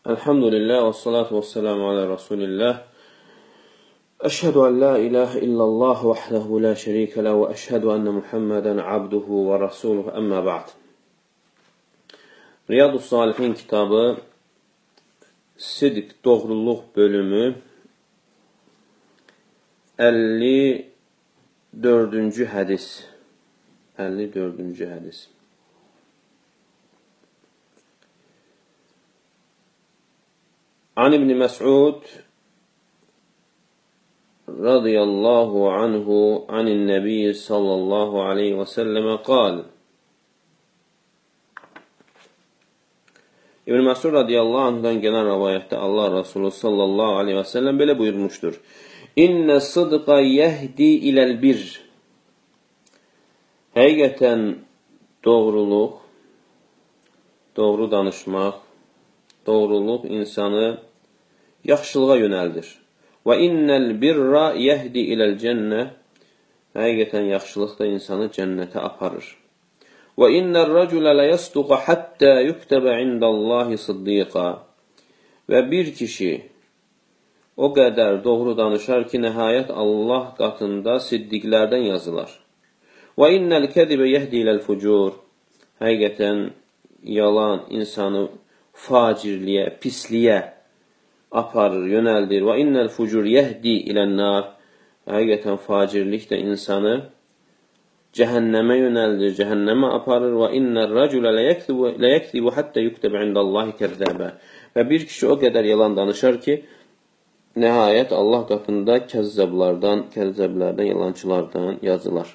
Elhamdülillah ve salatu ve selamu ala Resulillah. Eşhedü en la ilahe illallah vahdehu la şerike lehu ve eşhedü enne Muhammeden abduhu ve rasuluhu emma ba'd. Riyadus Salihin kitabı Sidq, doğruluq bölümü 54-cü hədis. 54-cü hədis. An İbn Məs'ud radıyallahu anhu anin Nebi sallallahu aleyhi ve selleme qal. İbn Məs'ud radıyallahu anhudan gelen rivayette Allah Resulü sallallahu aleyhi ve sellem belə buyurmuştur. İnne sıdqa yehdi ilel bir. Həqiqətən doğruluq, doğru danışmaq, doğruluq insanı yaxşılığa yönəldir. Və innel birra yehdi iləl cənnə. Həqiqətən yaxşılıq da insanı cənnətə aparır. Və innel rəculə ləyəsduqa hattə yuktəbə indallahi sıddiqa. Və bir kişi o qədər doğru danışar ki, nəhayət Allah qatında siddiqlərdən yazılar. Və innel kədibə yehdi iləl fucur. Həqiqətən yalan insanı facirliyə, pisliyə aparır, yönəldir. Və innel fucur yehdi ilən-nar. Həqiqətən facirlik də insanı cəhənnəmə yönəldir, cəhənnəmə aparır. Və innel rəculə ləyəkzibu hattə yuktəbə indallahi kəzzəbə. Və bir kişi o qədər yalan danışar ki, nəhayət Allah qatında kəzzəblərdən, yalancılardan yazılar.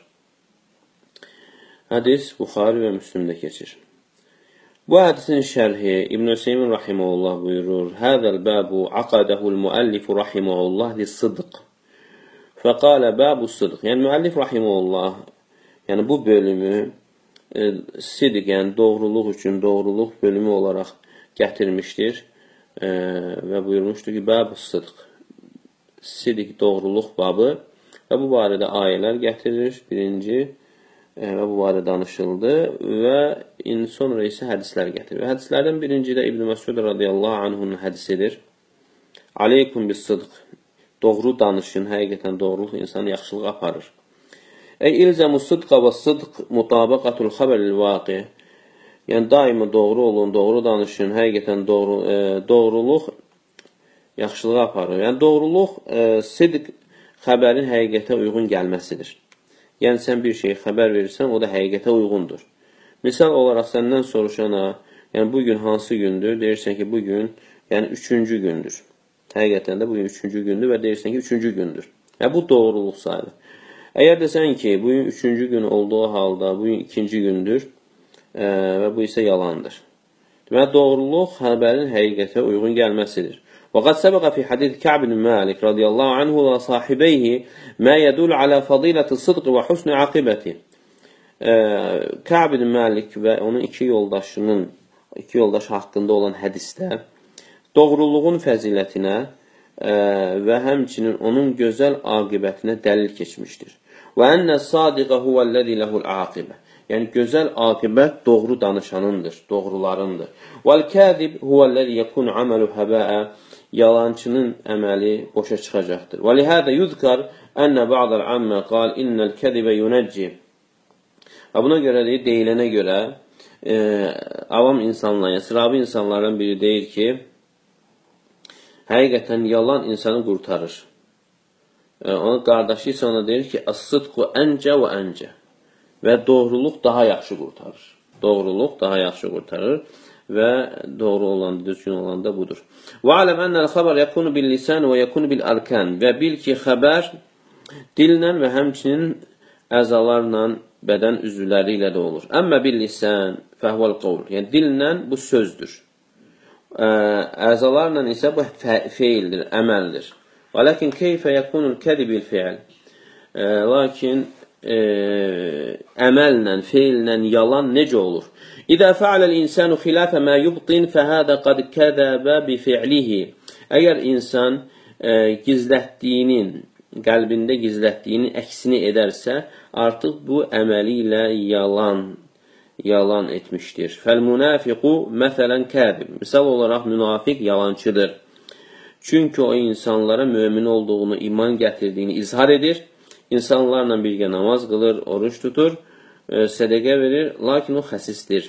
Hədis Buxari və Müslimdə keçir. Bu hədisin şərhi İbn Hüseymin rahimehullah buyurur: "Hadzal babu aqadahu'l muallif rahimehullah lis-sidq." Faqala babu's-sidq. Yəni müəllif rahimehullah, yəni bu bölümü sidq, yəni doğruluq üçün doğruluq bölümü olaraq gətirmişdir və buyurmuşdur ki, babu's-sidq. Sidq doğruluq babı və bu barədə ayələr gətirir. Birinci və bu barədə danışıldı və sonra isə hədislər gətirir. Hədislərdən birinci də İbn Məs'ud radiyallahu anhunun hədisidir. Aleykum bis-sidq. Doğru danışın, həqiqətən doğruluq insanı yaxşılığa aparır. Ey ilzamus-sidqa və-sidq mutabaqatul xabaril-vaqi. Yəni daima doğru olun, doğru danışın, həqiqətən doğruluq yaxşılığa aparır. Yəni doğruluq sidq xəbərin həqiqətə uyğun gəlməsidir. Yəni sən bir şeyi xəbər verirsən, o da həqiqətə uyğundur. Misal olaraq səndən soruşana, yəni bugün hansı gündür? Deyirsən ki, bugün, yəni 3-cü gündür. Həqiqətən də bugün 3-cü gündür və deyirsən ki, 3-cü gündür. Yəni bu doğruluq sayılır. Əgər desən ki, bugün 3-cü gün olduğu halda, bugün 2-ci gündür və bu isə yalandır. Deməli, doğruluq xəbərin həqiqətə uyğun gəlməsidir. وقد سبق في حديث كعب بن مالك رضي الله عنه وصاحبيه ما يدل على فضيلة الصدق وحسن عاقبته. Ka'b bin Malik və onun iki yoldaş haqqında olan hədisdə doğruluğun fəzilətinə və həmçinin onun gözəl aqibətinə dəlil keçmişdir. Və ennəs-sadiqə huvəl-ləzi lehul-aqibə. Yəni gözəl aqibət doğru danışanındır, doğrularındır. Vəl-kazib huvəl-ləzi yekunu amalu haba'a. Yalancının əməli boşa çıxacaqdır. Və lihada yuzkar enne ba'dal amma qal innel kadibe yunəcci. Və buna görə deyilənə görə avam insanlar, yəni sıravi insanlardan biri deyir ki, həqiqətən yalan insanı qurtarır. Onun qardaşı isə ona deyir ki, as-sidqu əncə və əncə. Və doğruluq daha yaxşı qurtarır. Doğruluq daha yaxşı qurtarır. Və doğru olan, düzgün olan da budur. Və aləm ennəl xəbər yəkunu bil-lisan və yəkunu bil-arkan. Və bil ki, xəbər dillə və həmçinin əzalarla, bədən üzvləri ilə də olur. Əmmə bil-lisan fəhvəl qovl. Yəni dillə bu sözdür. Əzalarla isə bu feildir, əməldir. Və lakin keyfə yəkunul kədi bil-feil. Lakin əməllə, feillə yalan necə olur? İzə fəaləl insanu xilafə mə yubtin fəhədə qad kəzəbə bi fi'lihi. Əgər insan gizlətdiyinin, qəlbində gizlətdiyinin əksini edərsə, artıq bu əməli ilə yalan etmişdir. Fəl-münafiqu məsələn kədib. Misal olaraq münafiq yalancıdır. Çünki o insanlara mömin olduğunu, iman gətirdiyini izhar edir. İnsanlarla birgə namaz qılır, oruç tutur, sədəqə verir, lakin o xəsisdir.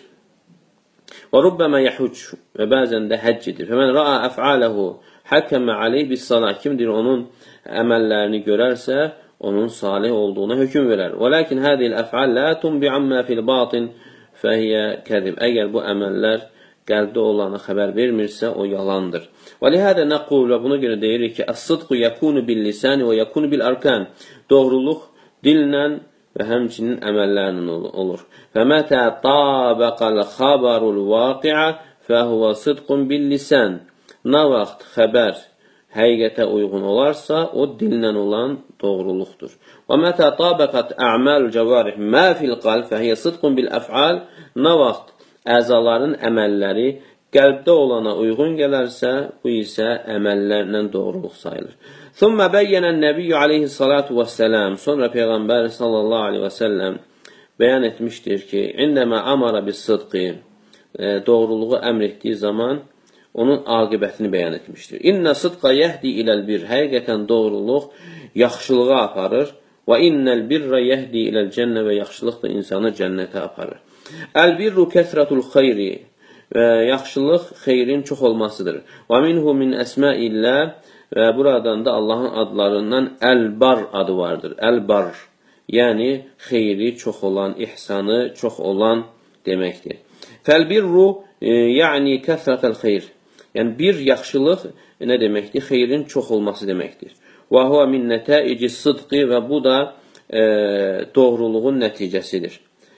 Və rubbəmə yəhuc və bəzən də həcc edir. Fəmən ra'a əf'aləhu həkkəmə aleyh bis-salah. Kimdir onun əməllərini görərsə, onun salih olduğuna hökm verər. Və lakin hədil əf'al la tunbi amma fil batin fəhiyyə kədib. Əgər bu əməllər qəlbdə olanı xəbər vermirsə, o yalandır. Və lihədə nəqul və buna görə deyirik ki, əs-sıdqu yəkunu bil-lisani və yəkunu bil-arkan. Doğruluq dillə və həmçinin əməllərlə olur. Fəmətə tabəqəl xabarul vaqi'a fəhuvə sıdqun bil-lisan. Nə vaxt xəbər həqiqətə uyğun olarsa, o dillə olan doğruluqdur. Və mətə tabəqət ə'məl cəvarih mə fil qalb fəhiyyə sıdqun bil-əf'al. Nə vaxt əzaların əməlləri qəlbdə olana uyğun gələrsə, bu isə əməllərlə doğruluq sayılır. Thumma bəyyənən nəbiyyü aleyhissalatu vəssələm. Sonra Peyğəmbər sallallahu aleyhi və səlləm bəyan etmişdir ki, indəmə amara bis-sıdqi, doğruluğu əmr etdiyi zaman onun aqibətini bəyan etmişdir. İnnə sıdqa yəhdi iləl bir. Həqiqətən doğruluq yaxşılığa aparır. Və innəl birrə yəhdi iləl cənnə və yaxşılıq da insanı cənnətə aparır. Əl-birru kəsrətul xeyri. Yaxşılıq xeyrin çox olmasıdır. Və minhu min əsməillə və buradan da Allahın adlarından Əl-bar adı vardır. Əl-bar, yəni xeyri çox olan, ihsanı çox olan deməkdir. Fəl-birru yəni kəsrətəl xeyr. Yəni bir yaxşılıq nə deməkdir? Xeyrin çox olması deməkdir. Və huvə min nətaici sıdqi və bu da doğruluğun nəticəsidir.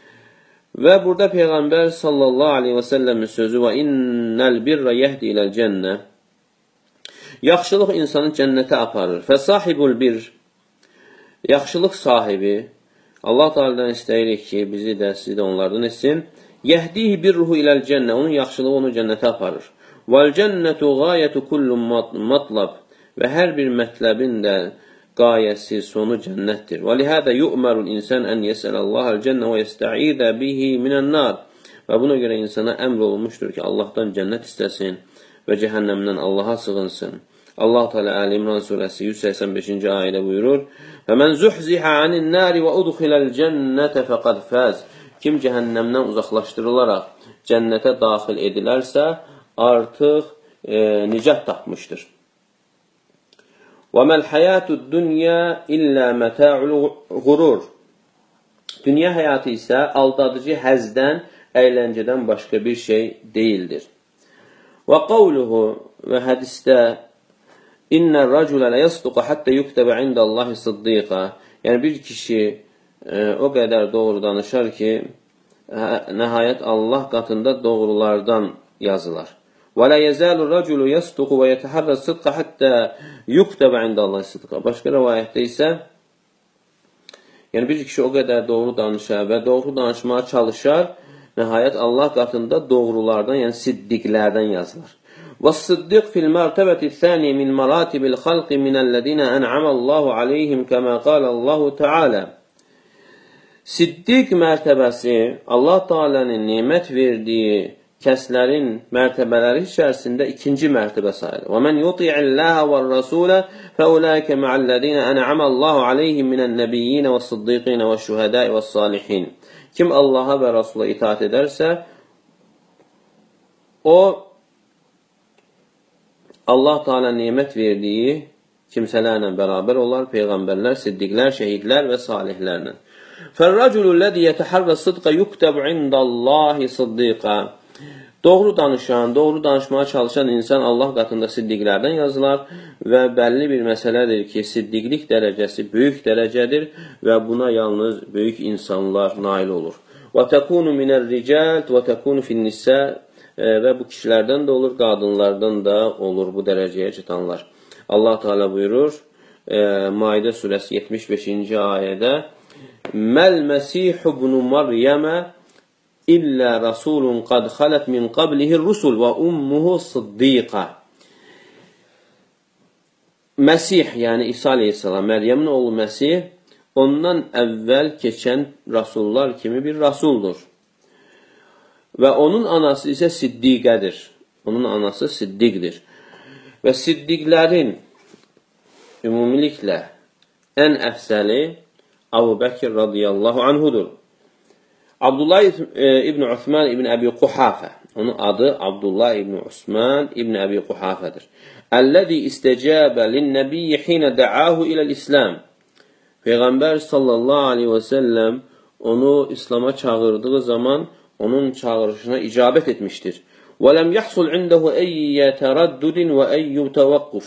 Və burada Peyğəmbər sallallahu aleyhi və səlləmin sözü və innəl birrə yəhdi iləl cənnə. Yaxşılıq insanı cənnətə aparır. Fəsahibul bir. Yaxşılıq sahibi. Allah Teala'dan istəyirik ki, bizi də, sizi də onlardan etsin. Yəhdihi birruhu iləl cənnə. Onun yaxşılığı onu cənnətə aparır. Vəl cənnətu qayətu kullu matlab. Və hər bir mətləbin də qayəsi, sonu cənnətdir. Və lihədə yu'mərul insan ən yəsələllahəl cənnə və yəstə'idə bihi minən-nar. Və buna görə insana əmr olunmuşdur ki, Allahdan cənnət istəsin və cəhənnəmdən Allaha sığınsın. Allah Teala Əl-İmran surəsi 185-ci ayədə buyurur: "Və men zuhziha anin-nari və udxiləl cənnətə fəqad faz." Kim cəhənnəmdən uzaqlaşdırılaraq cənnətə daxil edilərsə, artıq nicat tapmışdır. وَمَا الْحَيَاتُ الدُّنْيَا إِلَّا مَتَاعُ الْغُرُورِ. Dünya həyatı isə aldadıcı həzdən, əyləncədən başqa bir şey deyildir. وَقَوْلُهُ və hədisdə إِنَّ الرَّجُلَ لَيَصْدُقَ حَتَّى يُكْتَبَ عِنْدَ اللّٰهِ صِدِّيقًا. Yəni bir kişi o qədər doğru danışar ki, nəhayət Allah qatında doğrulardan yazılar. وَلَا يَزَالُ الرَّجُلُ يَصْدُقُ وَيَتَحَرَّ الصِّدْقَ حَتَّى يُكْتَبَ عِنْدَ اللّٰهِ صِدْقًا. Başqa rivayətdə isə yəni bir kişi o qədər doğru danışar və doğru danışmağa çalışar, nəhayət Allah qatında doğrulardan, yəni siddiqlərdən yazılır. وَالصِّدِّقْ فِي الْمَرْتَبَةِ الثَّانِيَ مِنْ مَرَاتِبِ الْخَلْقِ مِنَ الَّذِينَ أَنْعَمَ اللّٰهُ عَلَيْهِمْ كَمَا قَالَ اللّٰهُ تَعَالَى. Siddiq mərtəbəsi Allah Teala'nın nemət verdiyi kəslərin mərtəbələri içərisində ikinci mərtəbə sayılır. وَمَنْ يُطِعِ اللّٰهَ وَالرَّسُولَ فَأُولَٰئِكَ مَعَ الَّذِينَ أَنْعَمَ اللّٰهُ عَلَيْهِمْ مِنَ النَّبِيِّينَ وَالصِّدِّيقِينَ وَالشُّهَدَاءِ وَالصَّالِحِينَ. Kim Allah'a və Rasula itaat edərsə, o Allah Teala nemət verdiyi kimsələrlə bərabər olar, peyğəmbərlər, siddiqlər, şəhidlər və salihlərlə. فَالرَّجُلُ الَّذِي يَتَحَرَّ الصِّدْقَ يُكْتَبْ عِنْدَ اللّٰهِ صِدِّيقًا. Doğru danışan, doğru danışmaya çalışan insan Allah qatında siddiqlərdən yazılar və bəlli bir məsələdir ki, siddiqlik dərəcəsi böyük dərəcədir və buna yalnız böyük insanlar nail olur. وَتَكُونُ مِنَ الرِّجَالِ وَتَكُونُ فِي النِّسَاءِ. Və bu kişilərdən də olur, qadınlardan da olur bu dərəcəyə çatanlar. Allah Teala buyurur, Maidə surəsi 75-ci ayədə: "Məl Məsih ibn Məryəmə illə rasulun qad xalət min qablihi rusul və ummuhu siddiqa." Məsih, yəni İsa aleyhissalam, Məryəmin oğlu Məsih, ondan əvvəl keçən rasullar kimi bir rasuldur. və onun anası isə Siddiqədir. Onun anası Siddiqdir. Və Siddiqlərin ümumiliklə ən əfsəli Əbu Bəkir radiyallahu anhudur. Abdullah ibn Osman ibn Əbi Quhafə. Onun adı Abdullah ibn Osman ibn Əbi Quhafədir. Əl-ləzi istəcəbə lin-nəbiyyə hinə də'ahu iləl-İslam. Peyğəmbər sallallahu aleyhi və səlləm onu İslama çağırdığı zaman onun çağırışına icabət etmişdir. وَلَمْ يَحْصُلْ عِنْدَهُ أَيَّ تَرَدُّدٍ وَأَيُّ تَوَقُّفٍ.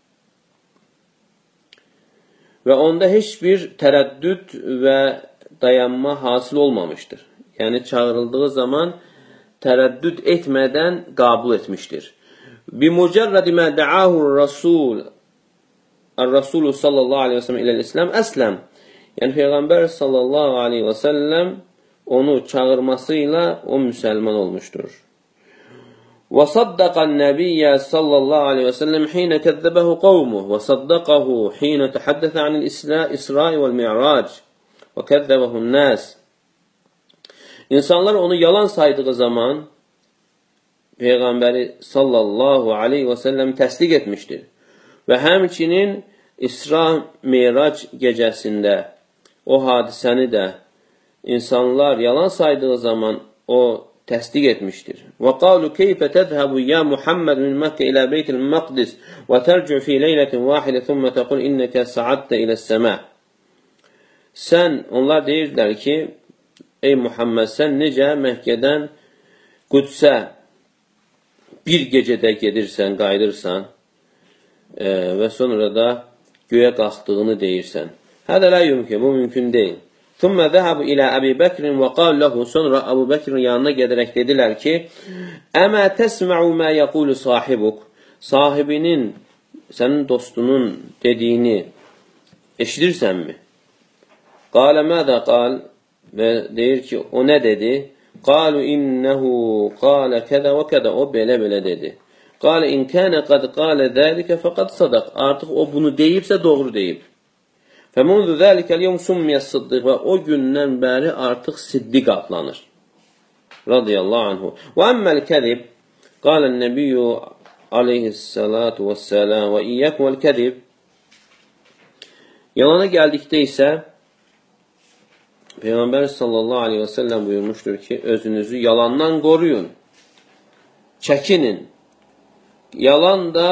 Və onda heç bir tərəddüd və dayanma hasil olmamışdır. Yəni çağırıldığı zaman tərəddüd etmədən qəbul etmişdir. بِمُجَرَّدِ مَا دَعَاهُ الرَّسُولُ sallallahu aleyhi və səlləm iləl-İslam əsləm. Yəni Peyğəmbər sallallahu aleyhi və səlləm onu çağırmasıyla o müsəlman olmuşdur. وَصَدَّقَ النَّبِيَّ صلى الله عليه وسلم حين كذبه قومه وصدقه حين تحدث عن الإسراء والمعراج وكذبه الناس. İnsanlar onu yalan saydığı zaman Peyğəmbəri sallallahu aleyhi və səlləm təsdiq etmişdir. Və həmçinin İsra Mirac gecəsində o hadisəni də insanlar yalan saydığı zaman o təsdiq etmişdir. وَقَالُوا كَيْفَ تَذْهَبُ يَا مُحَمَّدُ مِنْ مَكَّةِ إِلَى بَيْتِ الْمَقْدِسِ وَتَرْجِعُ فِي لَيْلَةٍ وَاحِدَةٍ ثُمَّ تَقُولُ إِنَّكَ صَعَدْتَ إِلَى السَّمَاءِ. Onlar deyirdilər ki, ey Muhammed, sən necə Məkkədən Qudsə bir gecədə gedirsən, qayıdırsan və sonra da göyə qalxdığını deyirsən. Hədə lə yumkin, bu mümkün deyil. ثُمَّ ذَهَبُ إِلَى أَبِي بَكْرٍ وَقَالُ لَهُ. Sonra Əbu Bəkrin yanına gedərək dedilər ki, أَمَا تَسْمَعُ مَا يَقُولُ صَاحِبُكَ. Sahibinin, sənin dostunun dediyini eşidirsənmi? قَالَ مَاذَا قَالَ. Və deyir ki, o nə dedi? قَالُوا إِنَّهُ قَالَ كَذَا وَكَذَا. O belə dedi. قَالَ إِنْ كَانَ قَدْ قَالَ ذَلِكَ فَقَدْ صَدَقَ. Artıq o bunu deyibsə doğru deyib. فَمُنْذُ ذَلِكَ الْيَوْمِ سُمِّيَ الصِّدِّقِ. Və o gündən bəri artıq Siddiq adlanır. Radiyallahu anhu. وَأَمَّا الْكَذِبِ قَالَ النَّبِيُّ عَلَيْهِ الصَّلَاةُ وَالسَّلَامُ وَإِيَّكُمْ وَالْكَذِبِ. Yalana gəldikdə isə Peyğəmbər sallallahu aleyhi və səlləm buyurmuşdur ki, özünüzü yalandan qoruyun. Çəkinin. Yalan da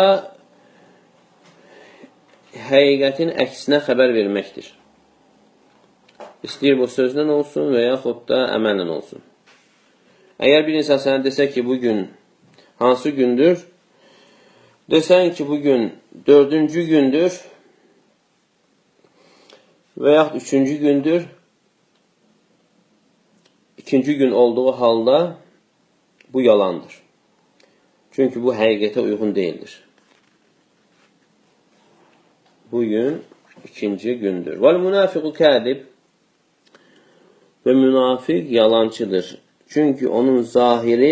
həqiqətin əksinə xəbər verməkdir. İstəyir bu sözlə olsun və yaxud da əməllə olsun. Əgər bir insan sənə desə ki, bugün hansı gündür? Desən ki, bugün 4-cü gündür və yaxud 3-cü gündür, 2-ci gün olduğu halda bu yalandır. Çünki bu həqiqətə uyğun deyildir. Bugün 2-ci gündür. Vəl-münafiqu kədib. Və münafiq yalancıdır. Çünki onun zahiri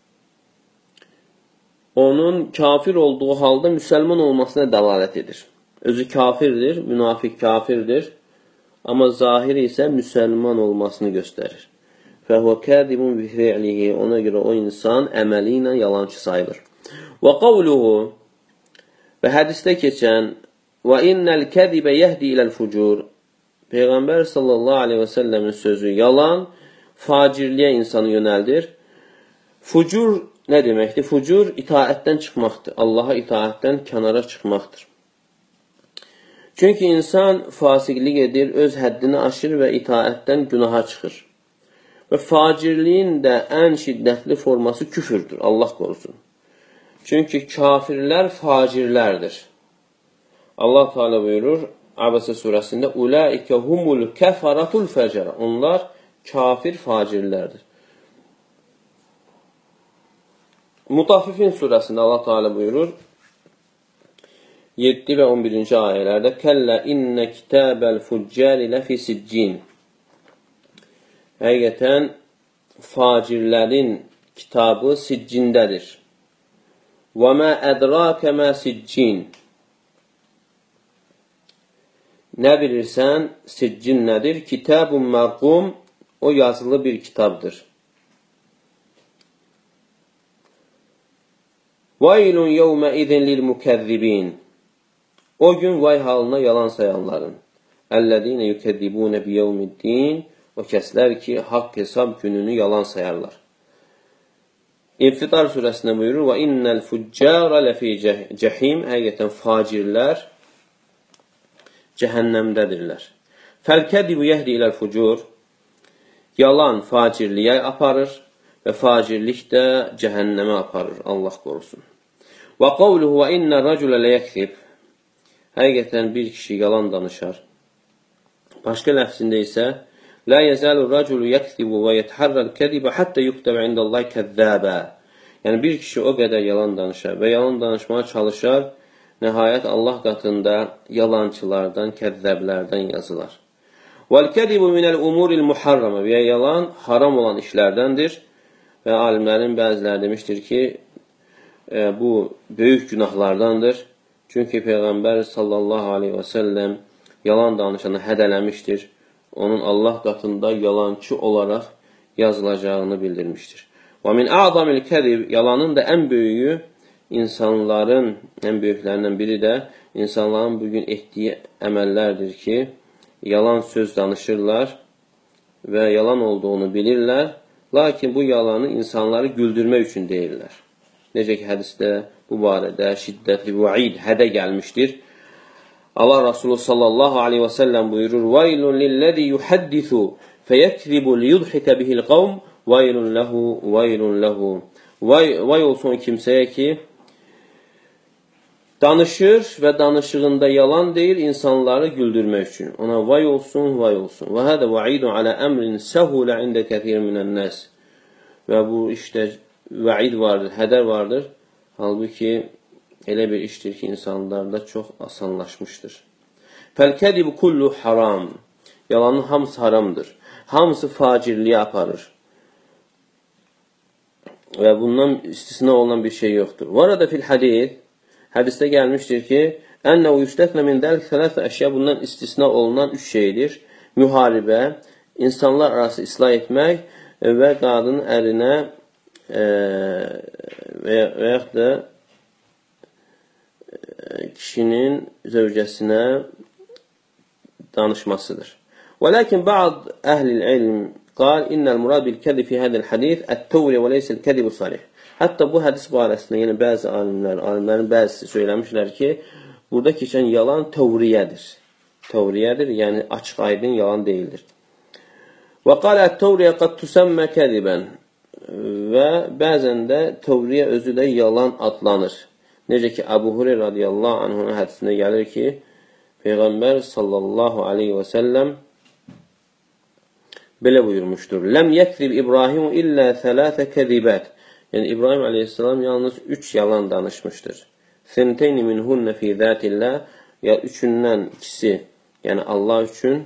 onun kafir olduğu halda müsəlman olmasına dəlalət edir. Özü kafirdir, münafiq kafirdir. Amma zahiri isə müsəlman olmasını göstərir. فَهُوَ كَاذِبٌ بِفِعْلِهِ. Ona görə o insan əməli ilə yalancı sayılır. وَقَوْلُهُ. Və hədisdə keçən وَإِنَّ الْكَذِبَ يَهْدِي إِلَى الْفُجُورِ. Peyğəmbər sallallahu aleyhi və səlləmin sözü yalan, facirliyə insanı yönəldir. Fucur nə deməkdir? Fucur itaətdən çıxmaqdır. Allaha itaətdən kənara çıxmaqdır. Çünki insan fasiqlik edir, öz həddini aşır və itaətdən günaha çıxır. Və facirliyin də ən şiddətli forması küfürdür. Allah qorusun. Çünki kafirlər facirlərdir. Allah Teala buyurur Abəsə surəsində Ulaikə humul kəfaratul fəcərə. Onlar kafir facirlərdir. Mutaffifin surəsində Allah Teala buyurur 7 və 11-ci ayələrdə Kəllə innə kitəbəl fuccəli ləfi siccin. Həqiqətən facirlərin kitabı siccindədir. Və mə ədrakə mə siccin. Nə bilirsən, siccin nədir? Kitabun mərqum, o yazılı bir kitabdır. Vaylun yevmə idin lil mukezzibin. O gün vay halına yalan sayanların. Ellezine yukezzibune bi yevmiddin. O kəslər ki, haqq hesab gününü yalan sayarlar. İnfitar surəsində buyurur: "Və innel fuccara lefi cehim." Həqiqətən facirlər cəhənnəmdədirlər. Fəl-kədibu yehdi iləl fucur. Yalan facirliyə aparır və facirlik də cəhənnəmə aparır. Allah qorusun. Və qavluhu və innər rəculə ləyəkzib. Həqiqətən bir kişi yalan danışar. Başqa ləfzində isə la yezalu raculu yekzibu və yetharral kediba hatta yuktaba indallahi kezzaba. Yəni bir kişi o qədər yalan danışar və yalan danışmağa çalışar, nəhayət Allah qatında yalancılardan, kəzzəblərdən yazılar. Vel kedibu minel umuril muharrama. Və yalan haram olan işlərdəndir. Və alimlərin bəziləri demişdir ki, bu böyük günahlardandır. Çünki Peyğəmbər sallallahu aleyhi və səlləm yalan danışanı hədələmişdir. Onun Allah qatında yalancı olaraq yazılacağını bildirmişdir. Və min a'zamil kədib, yalanın da ən böyüyü insanların, ən böyüklərindən biri də insanların bugün etdiyi əməllərdir ki, yalan söz danışırlar və yalan olduğunu bilirlər, lakin bu yalanı insanları güldürmək üçün deyirlər. Necə ki, hədisdə bu barədə şiddətli vaid, hədə gəlmişdir. Allah Resulü sallallahu aleyhi və səlləm buyurur: "Vaylun lillezî yuhaddisu feyekzibu liyudhika bihil qavm, vaylun lehu, vaylun lehu." Vay olsun kimsəyə ki, danışır və danışığında yalan deyir insanları güldürmək üçün. Ona vay olsun, vay olsun. Və hədə vaidun alə əmrin səhulə ində kəthir minən nəs. Və bu işdə vaid vardır, hədər vardır. Halbuki elə bir işdir ki, insanlarda çox asanlaşmışdır. Fəl-kədibu kullu haram. Yalanın hamısı haramdır. Hamısı facirliyə aparır. Və bundan istisna olunan bir şey yoxdur. Və arada fil hadis, hədisdə gəlmişdir ki, ənəhu yüstəfnə min dəlik sələsə əşya, bundan istisna olunan üç şeydir. Müharibə, insanlar arası islah etmək və qadın ərinə və yaxud da kişinin zövcəsinə danışmasıdır. Və lakin bə'd əhlil ilm qal innəl murad bil kədib fi hədəl hadis ət-təvriyə və leysil kədibu salih. Hətta bu hədis barəsində yəni bəzi alimlərin bəzisi söyləmişlər ki, burada keçən yalan təvriyədir. Təvriyədir, yəni açıq aydın yalan deyildir. Və qal ət-təvriyə qad tusammə kədibən. Və bəzən də təvriyə özü də yalan adlanır. Necə ki, Əbu Hureyra radiyallahu anhunun hədisində gəlir ki, Peyğəmbər sallallahu aleyhi və səlləm belə buyurmuşdur: Ləm yəkzib İbrahim illə thələthə kədibət. Yəni, İbrahim aleyhissalam yalnız 3 yalan danışmışdır. Senteyni minhunnə fi zətillah. Ya üçündən ikisi, yəni Allah üçün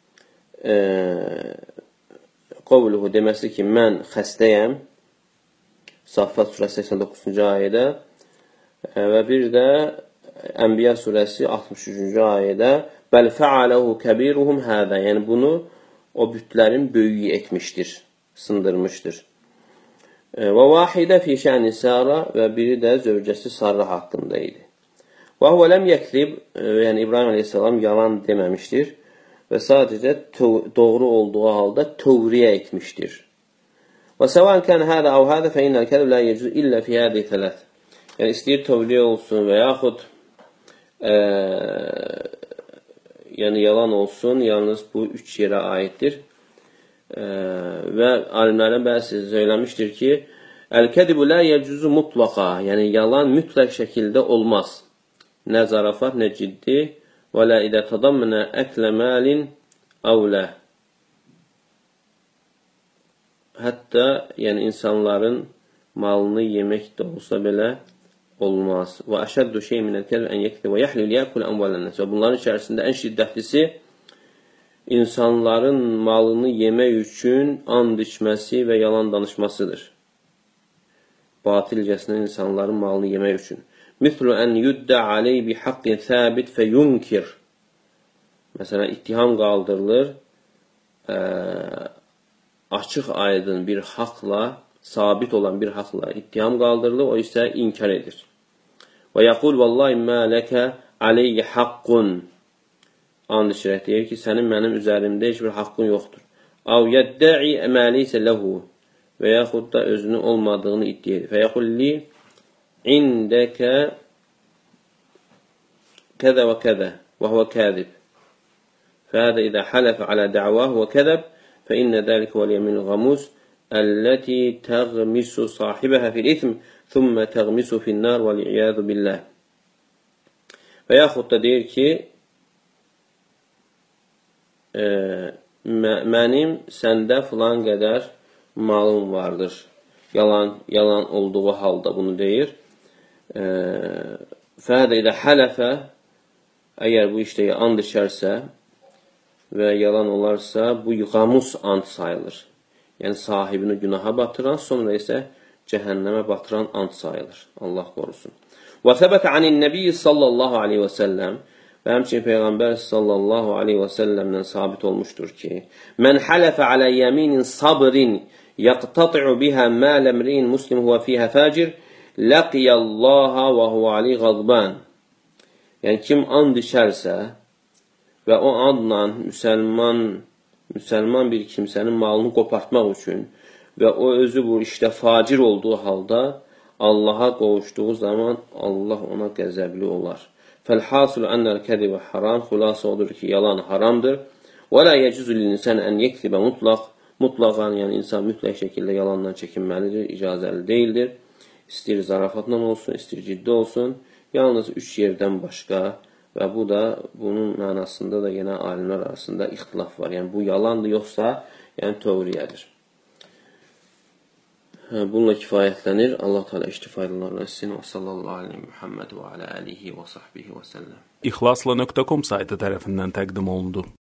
qovluhu deməsi ki, mən xəstəyəm. Saffat surəsi 89-cu ayədə və bir də Ənbiya surəsi 63-cü ayədə bəl fəaləhu kəbiruhum hədə. Yəni, bunu o bütlərin böyüyü etmişdir, sındırmışdır. Və vahidə fi şəni Sara və biri də zövcəsi Sarra haqqında idi. Və huvə ləm yəkzib, yəni İbrahim aleyhissalam yalan deməmişdir və sadəcə doğru olduğu halda təvriyə etmişdir. Və səvən kən hədə əv hədə fə innəl kədib lə yecüz illə fi hədə tələth. Yəni, istəyir təvriyə olsun və yaxud yəni yalan olsun, yalnız bu 3 yerə aiddir. Və alimlərin bəzi söyləmişdir ki, əl-kədibu lə yecüzü mutlaqa, yəni yalan mütləq şəkildə olmaz. Nə zarafat, nə ciddi. Və lə idə tadammənə əklə məlin əvlə. Hətta yəni insanların malını yemək də olsa belə olmaz. Və əşəddu şey minəl kədib ən yəkdə və yəhlil yəkul əmvələnəs. Və bunların içərisində ən şiddətlisi insanların malını yemək üçün and içməsi və yalan danışmasıdır. Batilcəsinə insanların malını yemək üçün. Mithlu ən yuddə aleyh bi haqqin səbit fə yunkir. Məsələn, ittiham qaldırılır, açıq aydın bir haqla, sabit olan bir haqla ittiham qaldırılır, o isə inkar edir. Və yəqul vallahi mə ləkə aleyhi haqqun. And içərək deyir ki, sənin mənim üzərimdə heç bir haqqın yoxdur. Av yəddə'i əməlisə ləhu. Və yaxud da özünün olmadığını iddia edir. Və yəqul li indəkə kədə və kədə və huvə kədib. Fəhədə idə hələfə alə də'vah və kədəb fəinnə dəlikə vəl yemin qamus əlləti təğmisu sahibəhə fil ithm thumma təğmisu fil nar və li'iyadu billah. Və yaxud da deyir ki, mənim səndə filan qədər malım vardır. Yalan olduğu halda bunu deyir. Fəhədə idə hələfə, əgər bu işdə and içərsə və yalan olarsa, bu qamus and sayılır. Yəni sahibini günaha batıran, sonra isə cəhənnəmə batıran and sayılır. Allah qorusun. Və səbətə anin nəbiyyi sallallahu aleyhi və səlləm və həmçinin Peyğəmbər sallallahu aleyhi və səlləmdən sabit olmuşdur ki, mən hələfə alə yəminin sabrin yəqtati'u bihə məl əmriyin muslim huvə fiyhə fəcir ləqiyallaha və huvə aleyh qadban. Yəni, kim and içərsə və o andla müsəlman bir kimsənin malını qopartmaq üçün və o özü bu işdə facir olduğu halda Allaha qovuşduğu zaman Allah ona qəzəbli olar. Fəl-hasılu ənəl kədibə haram, xulasa odur ki, yalan haramdır. Və lə yəcüzü l'insən ən yekzibə mutlaqan, yəni insan mütləq şəkildə yalandan çəkinməlidir, icazəli deyildir. İstir zarafatla olsun, istir ciddi olsun. Yalnız 3 yerdən başqa və bu da bunun mənasında da yenə alimlər arasında ixtilaf var. Yəni bu yalandır yoxsa, yəni təvriyədir. Bununla kifayətlənir. Allah Teala iştifayələrlə etsin. Və sallallahu aleyhi Muhammed və alə alihi və sahbihi və səlləm. İxlasla.com saytı tərəfindən təqdim olundu.